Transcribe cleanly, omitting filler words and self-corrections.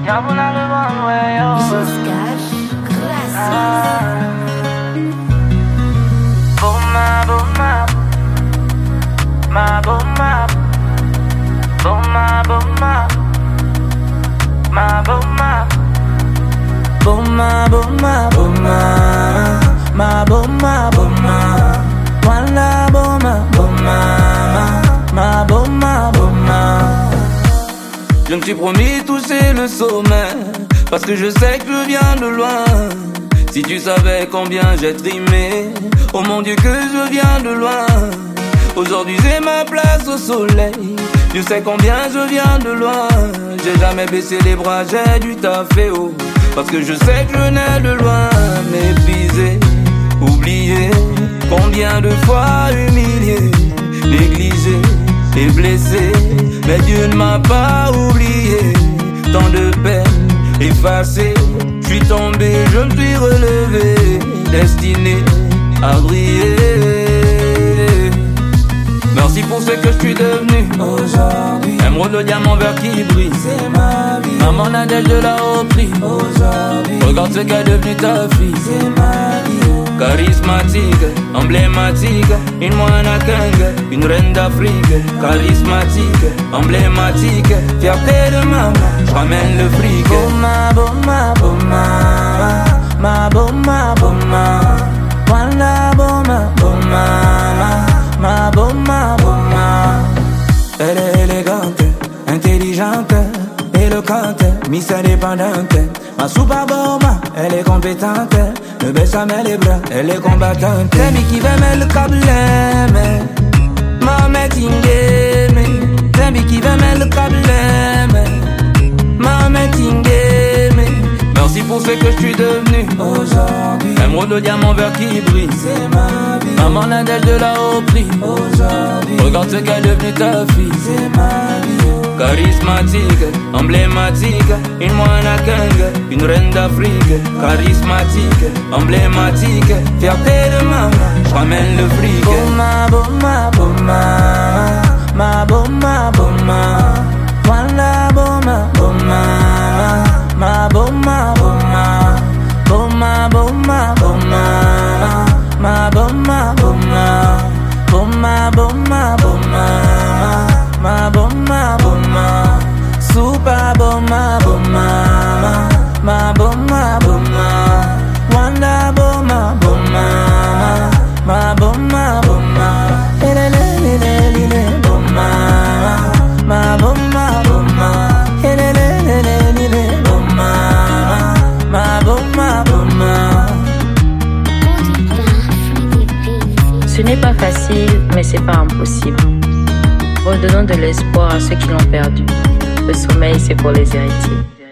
Yabuna le one way, oh. Bomma, bomma, ma bomma, bomma, bomma, ma bomma, bomma, bomma, bomma, ma bomma, bomma, wala bomma, bomma, ma bomma, bomma. Je me suis promis toucher le sommet, parce que je sais que je viens de loin. Si tu savais combien j'ai trimé, oh mon Dieu que je viens de loin. Aujourd'hui j'ai ma place au soleil, je sais combien je viens de loin. J'ai jamais baissé les bras, j'ai dû taffer haut, parce que je sais que je venais de loin. Méprisé, oublié, combien de fois humilié, négligé et blessé, mais Dieu ne m'a pas oublié. Tant de peine effacée, je suis tombé, je me suis relevé, destiné à briller. Merci pour ce que je suis devenu aujourd'hui. Émeraude, le diamant vert qui brille, c'est ma vie. Maman Nadège de la haut prix aujourd'hui. Regarde ce qu'est devenu ta fille, c'est ma vie. Charismatique, emblématique, une moine une reine d'Afrique. Charismatique, emblématique, fierté de maman, je ramène le fric. Bomma, bomma, bomma, ma bomma, bomma, wala bomma, bomma, ma bomma, bomma. Elle est élégante, intelligente, éloquente, Miss indépendante. Ma super bomba, elle est compétente. Ne baisse jamais les bras, elle est combattante. C'est lui qui veut mettre le câble, mais maman tingé, c'est lui qui veut mettre le câble, mais maman tingé. Merci pour ce que je suis devenu aujourd'hui. Émeraude, le diamant vert qui brille, c'est ma vie. Maman Nadège de la haut prix aujourd'hui. Regarde ce qu'est devenu ta fille, c'est ma vie. Charismatique, emblématique, une moine une reine d'Afrique. Charismatique, emblématique, fierté de maman, je ramène le fric. Bomma, bomma, bomma, ma bomma, bomma, wala bomma, bomma, ma bomma, bomma, bomma, bomma, bomma, ma bomma, bomma, bomma, bomma, bomma, ma bomma, bomma, super bomma, bomma, ma bomma, bomma, wanda bomma, bomma, ma bomma, bomma, elelelelele bomma, ma bomma, bomma, elelelelele bomma, ma bomma, bomma. Ce n'est pas facile, mais c'est pas impossible. Redonnons de l'espoir à ceux qui l'ont perdu. Le sommeil, c'est pour les héritiers.